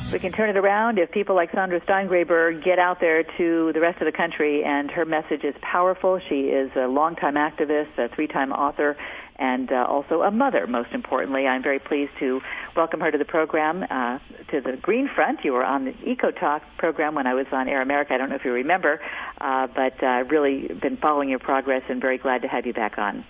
we can turn it around if people like Sandra Steingraber get out there to the rest of the country, and her message is powerful. She is a longtime activist, a three-time author, and also a mother, most importantly. I'm very pleased to welcome her to the program, to the Green Front. You were on the Eco Talk program when I was on Air America. I don't know if you remember, but I've really been following your progress and very glad to have you back on.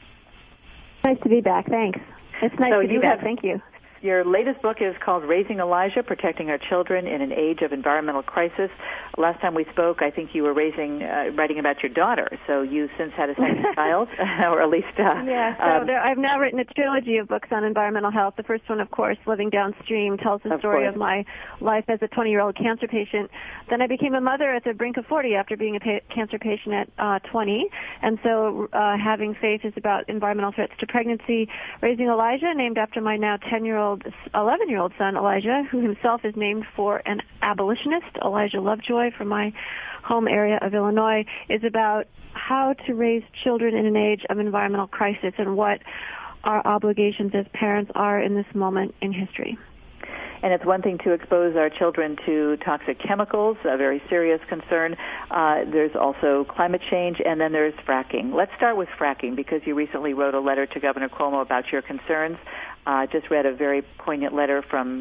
Nice to be back. Thanks. It's nice to be back. Thank you. Your latest book is called Raising Elijah, Protecting Our Children in an Age of Environmental Crisis. Last time we spoke, I think you were writing about your daughter, so you since had a second child, or at least... I've now written a trilogy of books on environmental health. The first one, of course, Living Downstream, tells the story of my life as a 20-year-old cancer patient. Then I became a mother at the brink of 40 after being a cancer patient at 20, and so Having Faith is about environmental threats to pregnancy. Raising Elijah, named after my now 11-year-old son, Elijah, who himself is named for an abolitionist, Elijah Lovejoy, from my home area of Illinois, is about how to raise children in an age of environmental crisis and what our obligations as parents are in this moment in history. And it's one thing to expose our children to toxic chemicals, a very serious concern. There's also climate change, and then there's fracking. Let's start with fracking, because you recently wrote a letter to Governor Cuomo about your concerns. Just read a very poignant letter from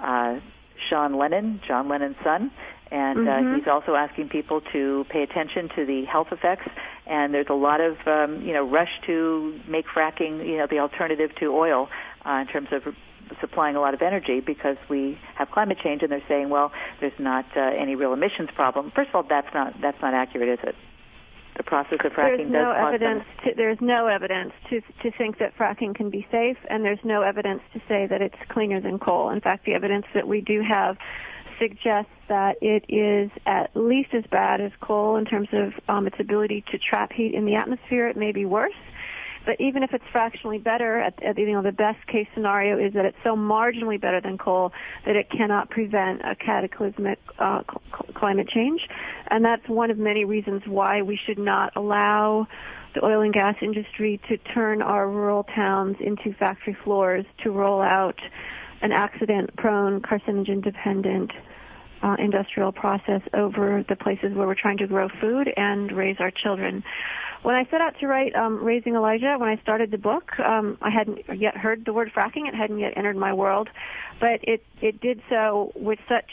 John Lennon's son, and he's also asking people to pay attention to the health effects. And there's a lot of rush to make fracking the alternative to oil in terms of supplying a lot of energy, because we have climate change, and they're saying, well, there's not any real emissions problem. First of all, that's not accurate, is it? The process of fracking there's no evidence to think that fracking can be safe, and there's no evidence to say that it's cleaner than coal. In fact, the evidence that we do have suggests that it is at least as bad as coal in terms of its ability to trap heat in the atmosphere. It may be worse. But even if it's fractionally better, the best case scenario is that it's so marginally better than coal that it cannot prevent a cataclysmic climate change. And that's one of many reasons why we should not allow the oil and gas industry to turn our rural towns into factory floors to roll out an accident-prone, carcinogen-dependent industrial process over the places where we're trying to grow food and raise our children. When I set out to write Raising Elijah, when I started the book, I hadn't yet heard the word fracking. It hadn't yet entered my world. But it did so with such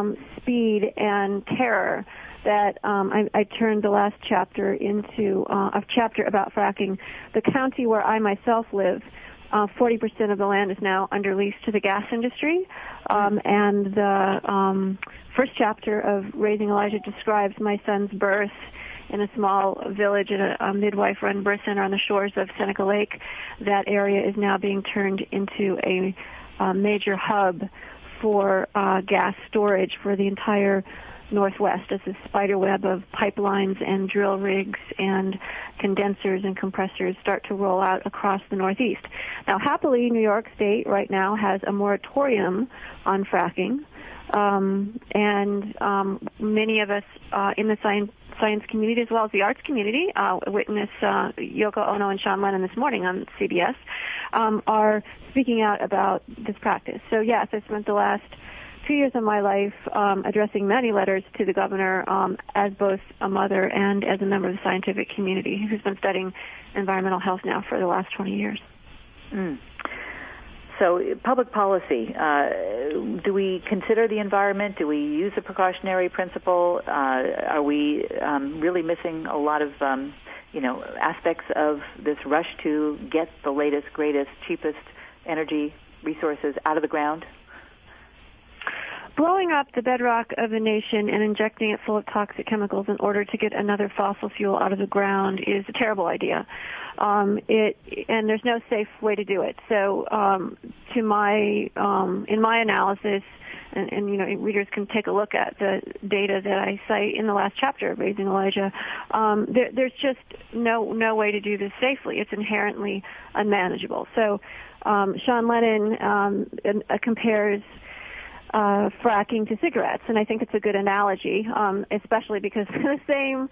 speed and terror that I turned the last chapter into a chapter about fracking. The county where I myself live, 40% of the land is now under lease to the gas industry. And the first chapter of Raising Elijah describes my son's birth in a small village at a midwife-run birth center on the shores of Seneca Lake. That area is now being turned into a major hub for gas storage for the entire Northwest, as a spider web of pipelines and drill rigs and condensers and compressors start to roll out across the Northeast. Now, happily, New York State right now has a moratorium on fracking, and many of us in the science community, as well as the arts community, witness Yoko Ono and Sean Lennon this morning on CBS, are speaking out about this practice. So, yes, I spent the last 2 years of my life addressing many letters to the governor as both a mother and as a member of the scientific community who's been studying environmental health now for the last 20 years. So public policy, do we consider the environment? Do we use a precautionary principle? Are we really missing a lot of aspects of this rush to get the latest, greatest, cheapest energy resources out of the ground? Blowing up the bedrock of a nation and injecting it full of toxic chemicals in order to get another fossil fuel out of the ground is a terrible idea. And there's no safe way to do it. So, in my analysis, and readers can take a look at the data that I cite in the last chapter of Raising Elijah. There's just no way to do this safely. It's inherently unmanageable. So, Sean Lennon compares fracking to cigarettes, and I think it's a good analogy, especially because the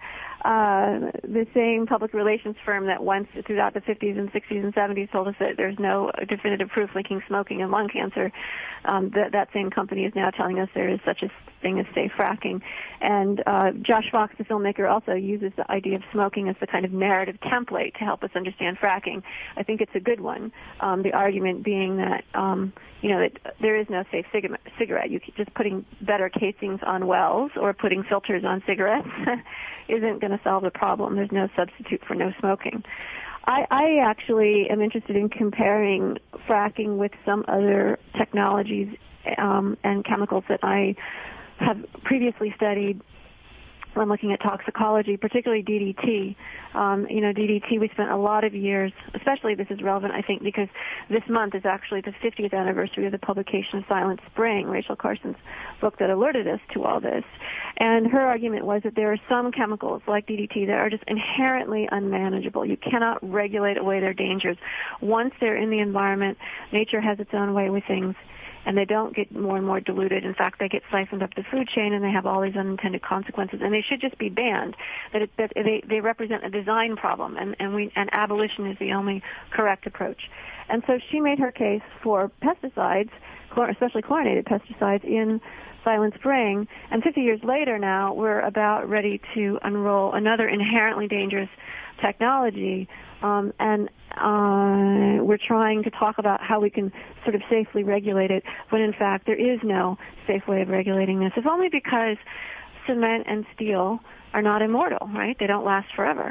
same public relations firm that once throughout the 50s and 60s and 70s told us that there's no definitive proof linking smoking and lung cancer, that same company is now telling us there is such a thing as safe fracking. And Josh Fox, the filmmaker, also uses the idea of smoking as the kind of narrative template to help us understand fracking. I think it's a good one. The argument being that that there is no safe cigarette. You keep just putting better casings on wells or putting filters on cigarettes isn't going to solve the problem. There's no substitute for no smoking. I actually am interested in comparing fracking with some other technologies and chemicals that I have previously studied when looking at toxicology, particularly DDT. DDT, we spent a lot of years, especially this is relevant, I think, because this month is actually the 50th anniversary of the publication of Silent Spring, Rachel Carson's book that alerted us to all this. And her argument was that there are some chemicals, like DDT, that are just inherently unmanageable. You cannot regulate away their dangers. Once they're in the environment, nature has its own way with things, and they don't get more and more diluted. In fact, they get siphoned up the food chain, and they have all these unintended consequences, and they should just be banned. That they represent a design problem, and abolition is the only correct approach. And so she made her case for pesticides, especially chlorinated pesticides, in Silent Spring. And 50 years later now, we're about ready to unroll another inherently dangerous technology, and we're trying to talk about how we can sort of safely regulate it, when in fact there is no safe way of regulating this, if only because cement and steel are not immortal, right? They don't last forever.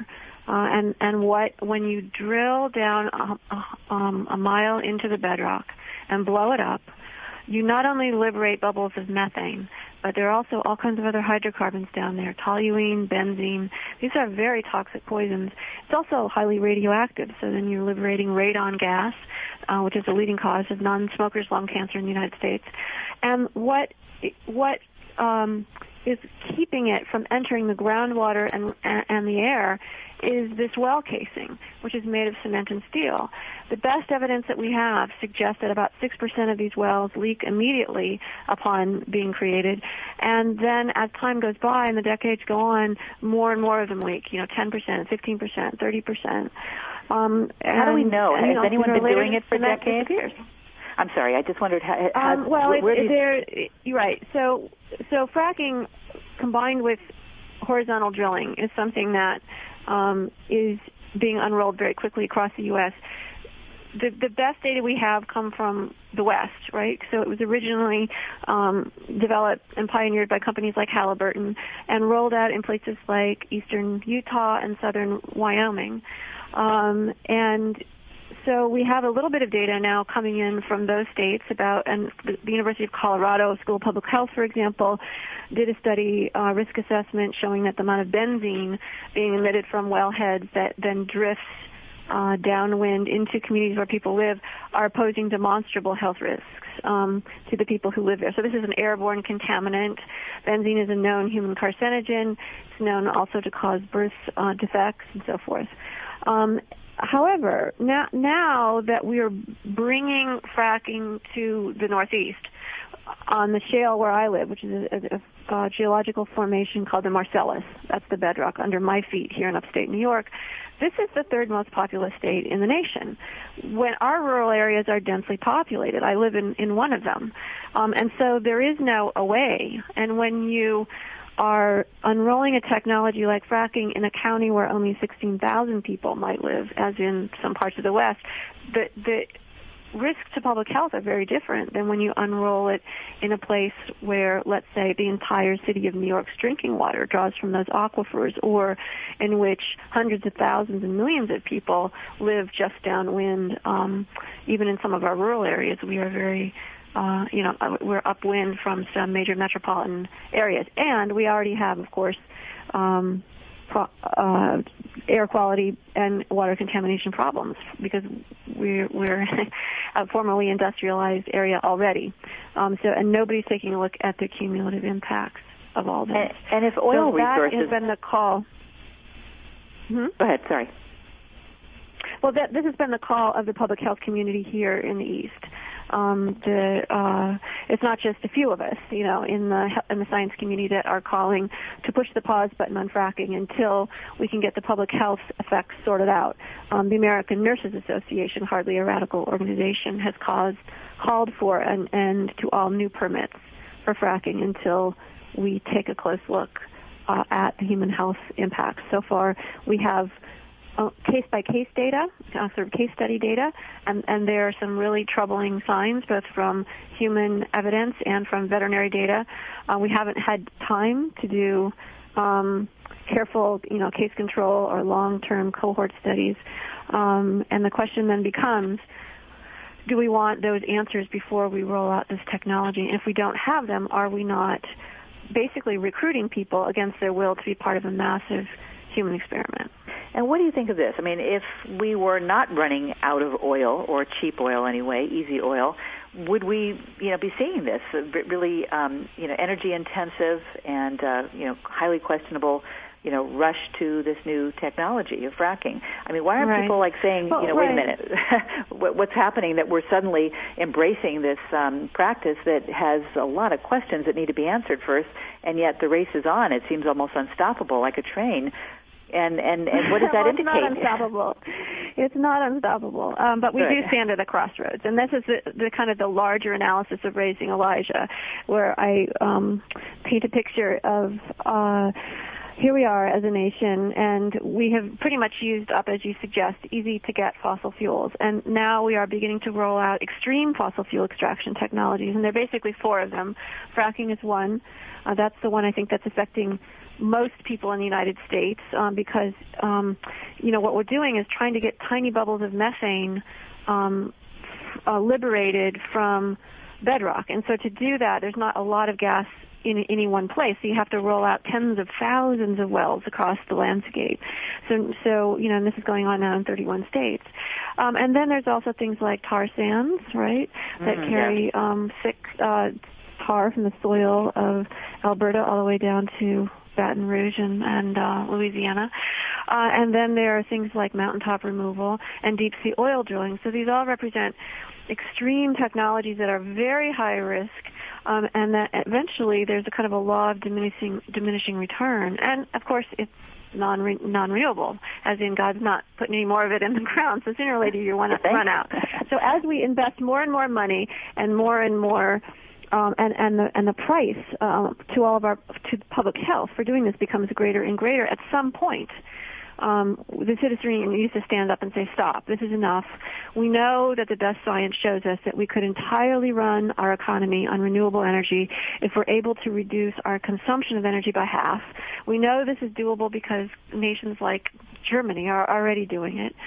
When you drill down a mile into the bedrock and blow it up, you not only liberate bubbles of methane, but there are also all kinds of other hydrocarbons down there, toluene, benzene. These are very toxic poisons. It's also highly radioactive, so then you're liberating radon gas, which is the leading cause of non-smokers' lung cancer in the United States. And what is keeping it from entering the groundwater and the air is this well casing, which is made of cement and steel. The best evidence that we have suggests that about 6% of these wells leak immediately upon being created, and then as time goes by and the decades go on, more and more of them leak, 10%, 15%, 30%. How do we know? Has anyone been doing it for decades? I'm sorry, I just wondered how you're right. So fracking combined with horizontal drilling is something that is being unrolled very quickly across the U.S. The best data we have come from the West, right? So it was originally developed and pioneered by companies like Halliburton and rolled out in places like eastern Utah and southern Wyoming. And so we have a little bit of data now coming in from those states and the University of Colorado School of Public Health, for example, did a study, risk assessment, showing that the amount of benzene being emitted from wellheads that then drifts downwind into communities where people live are posing demonstrable health risks to the people who live there. So this is an airborne contaminant. Benzene is a known human carcinogen. It's known also to cause birth defects and so forth. However, now that we are bringing fracking to the Northeast, on the shale where I live, which is a geological formation called the Marcellus, that's the bedrock under my feet here in upstate New York, this is the third most populous state in the nation. When our rural areas are densely populated, I live in one of them, and so there is no way. And when you are unrolling a technology like fracking in a county where only 16,000 people might live, as in some parts of the West, the risks to public health are very different than when you unroll it in a place where, let's say, the entire city of New York's drinking water draws from those aquifers, or in which hundreds of thousands and millions of people live just downwind. Even in some of our rural areas, we are very we're upwind from some major metropolitan areas. And we already have, of course, air quality and water contamination problems because we're a formerly industrialized area already. And nobody's taking a look at the cumulative impacts of all this. And if oil resources... that has been the call. Go ahead, sorry. Well, this has been the call of the public health community here in the East. It's not just a few of us, in the science community that are calling to push the pause button on fracking until we can get the public health effects sorted out. The American Nurses Association, hardly a radical organization, has called for an end to all new permits for fracking until we take a close look at the human health impacts. So far, we have case-by-case data, sort of case study data, and there are some really troubling signs, both from human evidence and from veterinary data. We haven't had time to do careful, case control or long-term cohort studies, and the question then becomes, do we want those answers before we roll out this technology? And if we don't have them, are we not basically recruiting people against their will to be part of a massive human experiment? And what do you think of this? I mean, if we were not running out of oil, or cheap oil anyway, easy oil, would we, be seeing this really, energy intensive and, highly questionable, rush to this new technology of fracking? I mean, why aren't people saying, wait a minute, what's happening that we're suddenly embracing this practice that has a lot of questions that need to be answered first, and yet the race is on. It seems almost unstoppable, like a train. And what does that indicate? It's not unstoppable. But we do stand at a crossroads, and this is the kind of the larger analysis of Raising Elijah, where I paint a picture of here we are as a nation, and we have pretty much used up, as you suggest, easy-to-get fossil fuels. And now we are beginning to roll out extreme fossil fuel extraction technologies, and there are basically four of them. Fracking is one. That's the one I think that's affecting most people in the United States because, what we're doing is trying to get tiny bubbles of methane liberated from bedrock. And so to do that, there's not a lot of gas in any one place. So you have to roll out tens of thousands of wells across the landscape. So and this is going on now in 31 states. And then there's also things like tar sands, right, that carry thick tar from the soil of Alberta all the way down to Baton Rouge and Louisiana. And then there are things like mountaintop removal and deep sea oil drilling. So these all represent extreme technologies that are very high risk, and that eventually there's a kind of a law of diminishing return. And of course, it's non-renewable, as in God's not putting any more of it in the ground. So sooner or later you want to run out. So as we invest more and more money and more, and the price to public health for doing this becomes greater and greater, at some point the citizenry needs to stand up and say, stop, this is enough. We know that the best science shows us that we could entirely run our economy on renewable energy if we're able to reduce our consumption of energy by half. We know this is doable because nations like Germany are already doing it.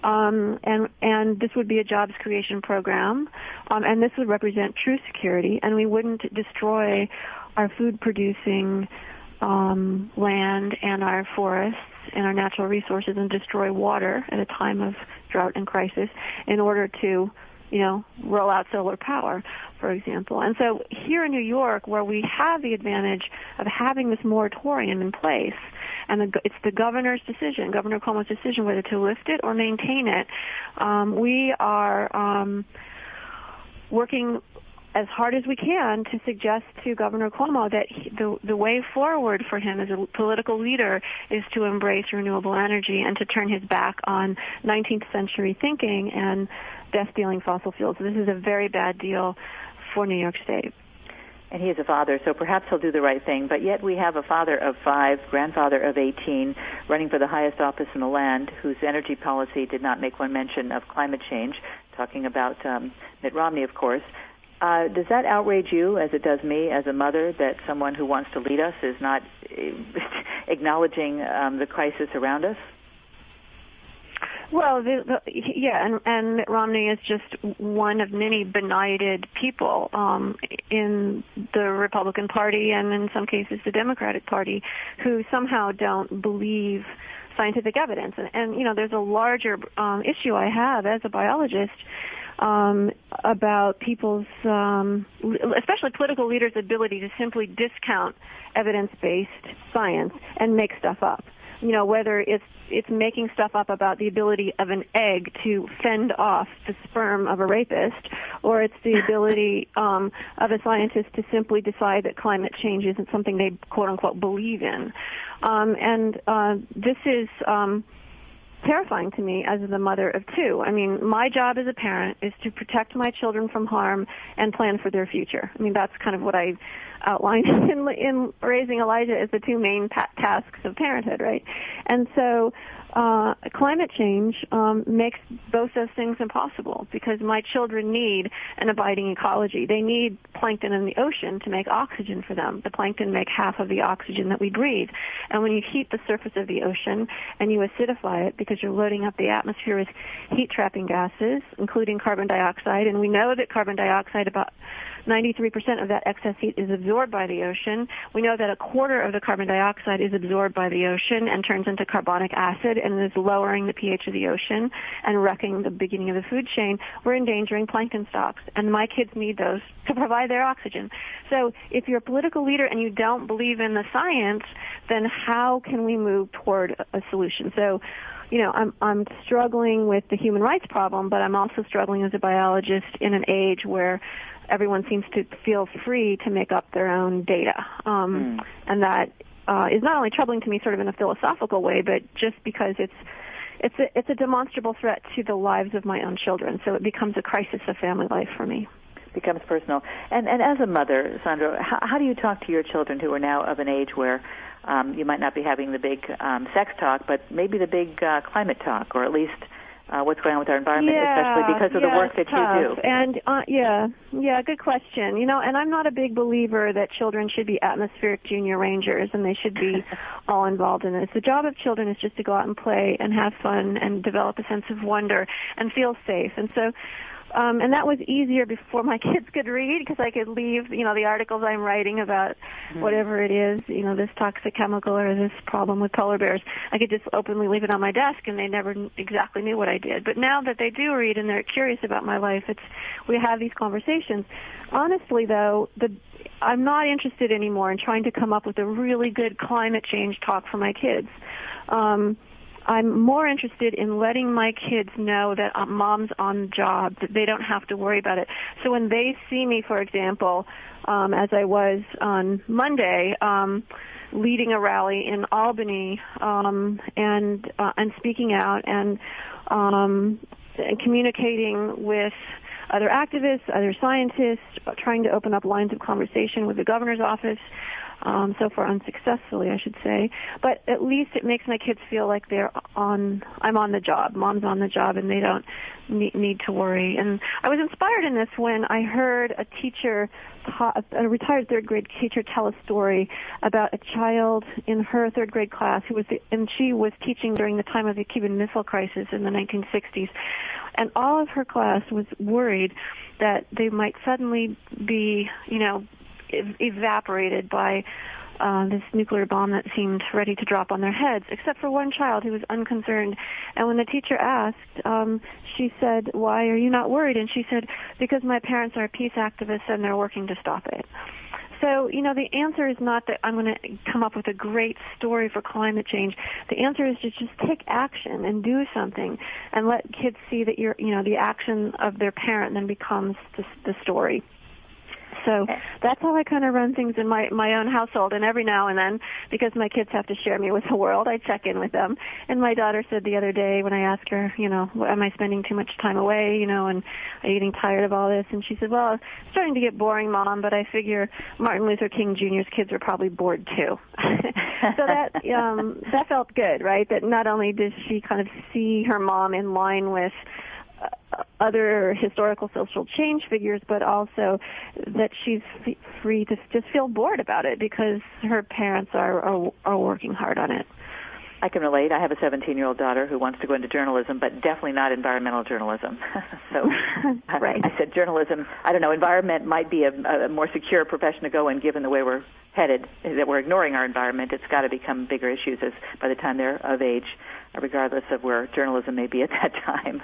And this would be a jobs creation program, and this would represent true security, and we wouldn't destroy our food-producing land and our forests and our natural resources and destroy water at a time of drought and crisis in order to, roll out solar power, for example. And so here in New York, where we have the advantage of having this moratorium in place, and it's the governor's decision, Governor Cuomo's decision, whether to lift it or maintain it, we are working as hard as we can to suggest to Governor Cuomo that the way forward for him as a political leader is to embrace renewable energy and to turn his back on 19th century thinking and death-dealing fossil fuels. This is a very bad deal for New York State. And he is a father, so perhaps he'll do the right thing. But yet we have a father of 5, grandfather of 18, running for the highest office in the land, whose energy policy did not make one mention of climate change, talking about Mitt Romney, of course. Does that outrage you, as it does me, as a mother, that someone who wants to lead us is not acknowledging the crisis around us? Well, and Mitt Romney is just one of many benighted people in the Republican Party and in some cases the Democratic Party who somehow don't believe scientific evidence. And there's a larger issue I have as a biologist about people's, especially political leaders' ability to simply discount evidence-based science and make stuff up. whether it's making stuff up about the ability of an egg to fend off the sperm of a rapist, or it's the ability of a scientist to simply decide that climate change isn't something they quote unquote believe in. This is terrifying to me as the mother of two. I mean, my job as a parent is to protect my children from harm and plan for their future. I mean, that's kind of what I outlined in raising Elijah as the two main tasks of parenthood, right? And so climate change makes both those things impossible, because my children need an abiding ecology. They need plankton in the ocean to make oxygen for them. The plankton make half of the oxygen that we breathe. And when you heat the surface of the ocean and you acidify it, because you're loading up the atmosphere with heat-trapping gases, including carbon dioxide, and we know that carbon dioxide, about 93% of that excess heat, is absorbed by the ocean. We know that a quarter of the carbon dioxide is absorbed by the ocean and turns into carbonic acid and is lowering the pH of the ocean and wrecking the beginning of the food chain. We're endangering plankton stocks, and my kids need those to provide their oxygen. So if you're a political leader and you don't believe in the science, then how can we move toward a solution? So, I'm struggling with the human rights problem, but I'm also struggling as a biologist in an age where everyone seems to feel free to make up their own data. And that is not only troubling to me sort of in a philosophical way, but just because it's a demonstrable threat to the lives of my own children. So it becomes a crisis of family life for me. Becomes personal. And as a mother, Sandra, how do you talk to your children who are now of an age where you might not be having the big sex talk, but maybe the big climate talk, or at least what's going on with our environment, especially because of the work that you do? And good question. And I'm not a big believer that children should be atmospheric junior rangers and they should be all involved in this. The job of children is just to go out and play and have fun and develop a sense of wonder and feel safe. And so and that was easier before my kids could read, because I could leave, the articles I'm writing about whatever it is, this toxic chemical or this problem with polar bears. I could just openly leave it on my desk, and they never exactly knew what I did. But now that they do read and they're curious about my life, we have these conversations. Honestly, though, I'm not interested anymore in trying to come up with a really good climate change talk for my kids. I'm more interested in letting my kids know that mom's on the job, that they don't have to worry about it. So when they see me, for example, as I was on Monday, leading a rally in Albany, and speaking out and communicating with other activists, other scientists, trying to open up lines of conversation with the governor's office, so far unsuccessfully, I should say. But at least it makes my kids feel like I'm on the job. Mom's on the job, and they don't need to worry. And I was inspired in this when I heard a teacher, a retired third grade teacher, tell a story about a child in her third grade class and she was teaching during the time of the Cuban Missile Crisis in the 1960s. And all of her class was worried that they might suddenly be, evaporated by this nuclear bomb that seemed ready to drop on their heads, except for one child who was unconcerned. And when the teacher asked, she said, "Why are you not worried?" And she said, "Because my parents are peace activists and they're working to stop it." So, the answer is not that I'm going to come up with a great story for climate change. The answer is to just take action and do something and let kids see that the action of their parent then becomes the story. So that's how I kind of run things in my own household. And every now and then, because my kids have to share me with the world, I check in with them. And my daughter said the other day when I asked her, am I spending too much time away, and are you getting tired of all this? And she said, well, it's starting to get boring, Mom, but I figure Martin Luther King Jr.'s kids are probably bored too. So that felt good, right? That not only does she kind of see her mom in line with other historical social change figures, but also that she's free to just feel bored about it because her parents are working hard on it. I can relate. I have a 17-year-old daughter who wants to go into journalism, but definitely not environmental journalism. So right. I said journalism, I don't know, environment might be a more secure profession to go in given the way we're headed, that we're ignoring our environment. It's got to become bigger issues by the time they're of age, regardless of where journalism may be at that time.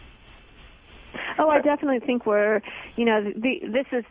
Oh, I definitely think this is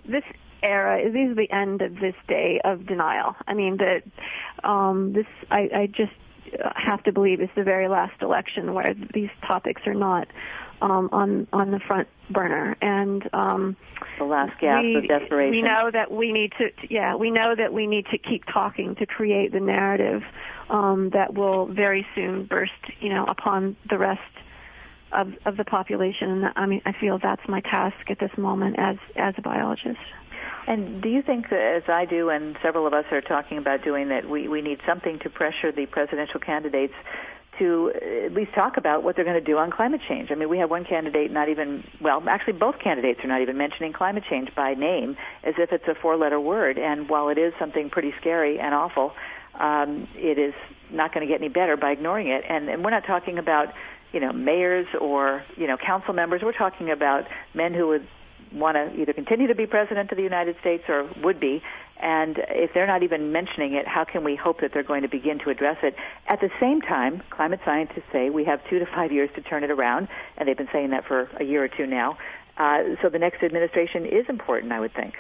the end of this day of denial. I mean, I just have to believe is the very last election where these topics are not on the front burner. And the last gasp of desperation. We know that we need to keep talking to create the narrative that will very soon burst, upon the rest of the population. I mean, I feel that's my task at this moment as a biologist. And do you think, as I do and several of us are talking about doing, that we need something to pressure the presidential candidates to at least talk about what they're going to do on climate change? I mean, we have one candidate actually both candidates are not even mentioning climate change by name as if it's a four-letter word. And while it is something pretty scary and awful, it is not going to get any better by ignoring it. And we're not talking about, mayors or, council members. We're talking about men who would want to either continue to be president of the United States or would be. And if they're not even mentioning it, how can we hope that they're going to begin to address it? At the same time, climate scientists say we have 2 to 5 years to turn it around, and they've been saying that for a year or two now. So the next administration is important, I would think.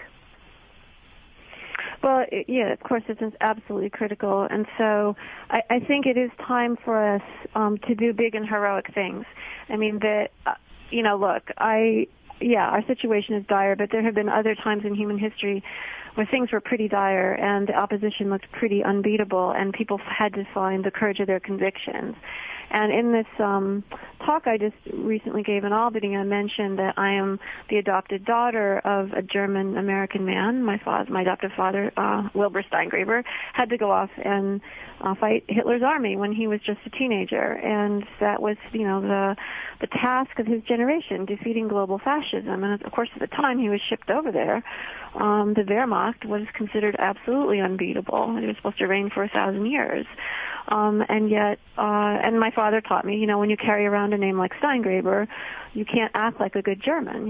Well, yeah, of course, it's absolutely critical. And so I think it is time for us to do big and heroic things. I mean, our situation is dire, but there have been other times in human history where things were pretty dire and the opposition looked pretty unbeatable, and people had to find the courage of their convictions. And in this talk I just recently gave in Albany, I mentioned that I am the adopted daughter of a German-American man. My adoptive father, Wilbur Steingraber, had to go off and fight Hitler's army when he was just a teenager. And that was, the task of his generation, defeating global fascism. And, of course, at the time he was shipped over there, the Wehrmacht was considered absolutely unbeatable. It was supposed to reign for 1,000 years. And yet, and my father taught me, when you carry around a name like Steingraber, you can't act like a good German.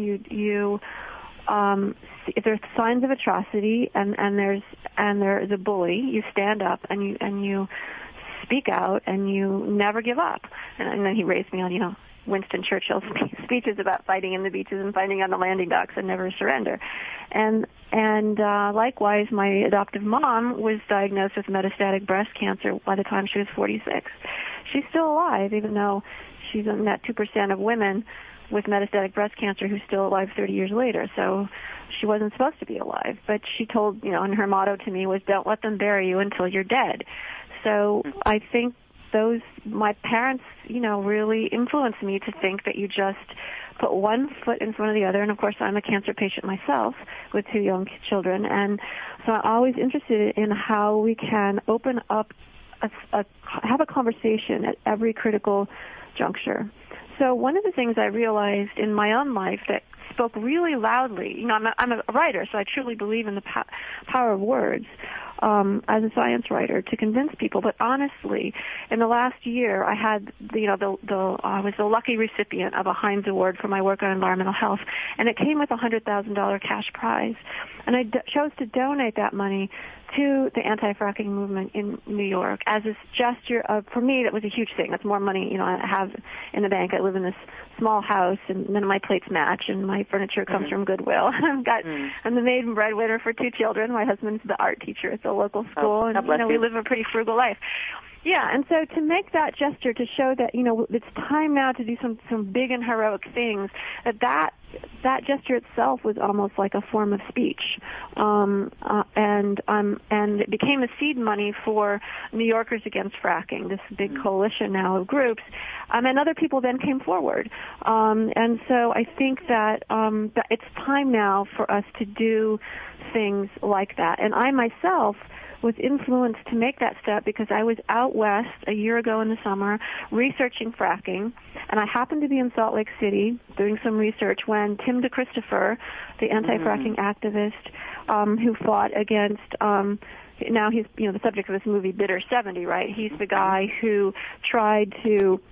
If there's signs of atrocity and there is a bully, you stand up and you speak out and you never give up. And then he raised me on, Winston Churchill's speeches about fighting in the beaches and fighting on the landing docks and never surrender. And likewise, my adoptive mom was diagnosed with metastatic breast cancer by the time she was 46. She's still alive, even though she's in that 2% of women with metastatic breast cancer who's still alive 30 years later. So she wasn't supposed to be alive. But she told, and her motto to me was, don't let them bury you until you're dead. So I think my parents, really influenced me to think that you just put one foot in front of the other. And of course, I'm a cancer patient myself with 2 young children. And so I'm always interested in how we can open up, have a conversation at every critical juncture. So one of the things I realized in my own life that spoke really loudly, I'm a writer, so I truly believe in the power of words as a science writer to convince people. But honestly, in the last year, I had, I was the lucky recipient of a Heinz Award for my work on environmental health, and it came with a $100,000 cash prize. And I chose to donate that money to the anti-fracking movement in New York as a gesture of, for me, that was a huge thing. That's more money, I have in the bank. I live in this small house, and none of my plates match, and my furniture comes from Goodwill. I'm the maid and breadwinner for 2 children. My husband's the art teacher at the local school, and we live a pretty frugal life. Yeah, and so to make that gesture, to show that, it's time now to do some big and heroic things, that gesture itself was almost like a form of speech. And it became a seed money for New Yorkers Against Fracking, this big coalition now of groups. And other people then came forward. And so I think that it's time now for us to do things like that. And I myself was influenced to make that step because I was out west a year ago in the summer researching fracking, and I happened to be in Salt Lake City doing some research when Tim DeChristopher, the anti-fracking activist who fought against now he's the subject of this movie Bitter 70, right? He's the guy who tried to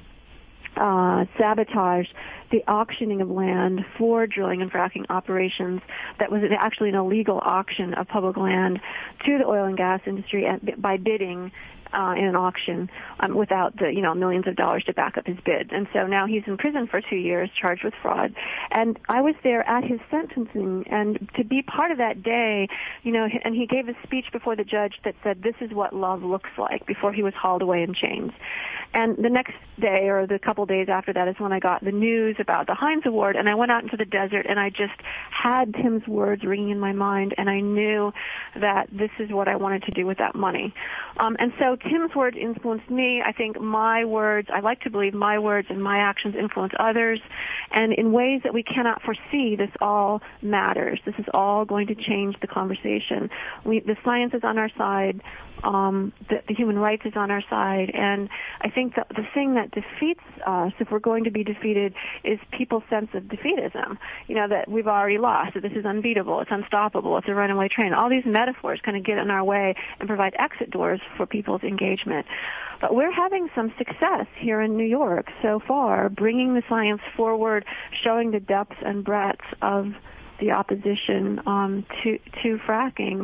sabotage the auctioning of land for drilling and fracking operations that was actually an illegal auction of public land to the oil and gas industry by bidding in an auction without the millions of dollars to back up his bid. And so now he's in prison for 2 years, charged with fraud. And I was there at his sentencing, and to be part of that day, and he gave a speech before the judge that said, "This is what love looks like," before he was hauled away in chains. And the next day, or the couple days after that, is when I got the news about the Heinz Award, and I went out into the desert, and I just had Tim's words ringing in my mind, and I knew that this is what I wanted to do with that money. And so Tim's words influenced me. I think my words, I like to believe my words and my actions influence others, and in ways that we cannot foresee, this all matters. This is all going to change the conversation. The science is on our side. The human rights is on our side, and I think that the thing that defeats us, if we're going to be defeated, is people's sense of defeatism. That we've already lost, that this is unbeatable, it's unstoppable, it's a runaway train. All these metaphors kind of get in our way and provide exit doors for people's engagement. But we're having some success here in New York so far, bringing the science forward, showing the depths and breadths of the opposition to fracking,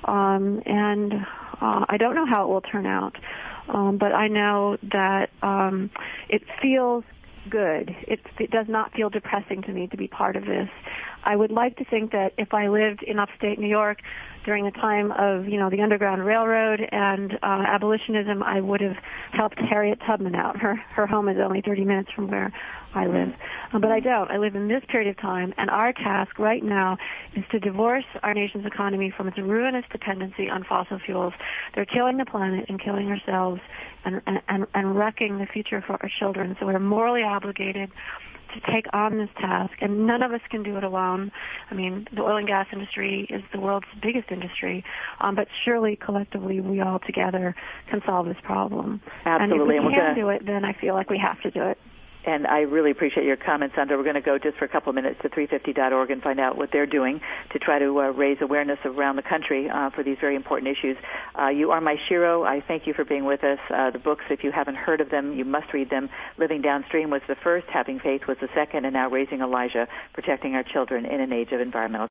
and I don't know how it will turn out, but I know that it feels good. It does not feel depressing to me to be part of this. I would like to think that if I lived in upstate New York during the time of, the Underground Railroad and abolitionism, I would have helped Harriet Tubman out. Her home is only 30 minutes from where I live. But I don't. I live in this period of time, and our task right now is to divorce our nation's economy from its ruinous dependency on fossil fuels. They're killing the planet and killing ourselves and wrecking the future for our children. So we're morally obligated to take on this task, and none of us can do it alone. I mean, the oil and gas industry is the world's biggest industry, but surely collectively we all together can solve this problem. Absolutely. And if we can't do it, then I feel like we have to do it. And I really appreciate your comments, Sandra. We're going to go just for a couple of minutes to 350.org and find out what they're doing to try to raise awareness around the country for these very important issues. You are my Shiro. I thank you for being with us. The books, if you haven't heard of them, you must read them. Living Downstream was the first, Having Faith was the second, and now Raising Elijah, Protecting Our Children in an Age of Environmental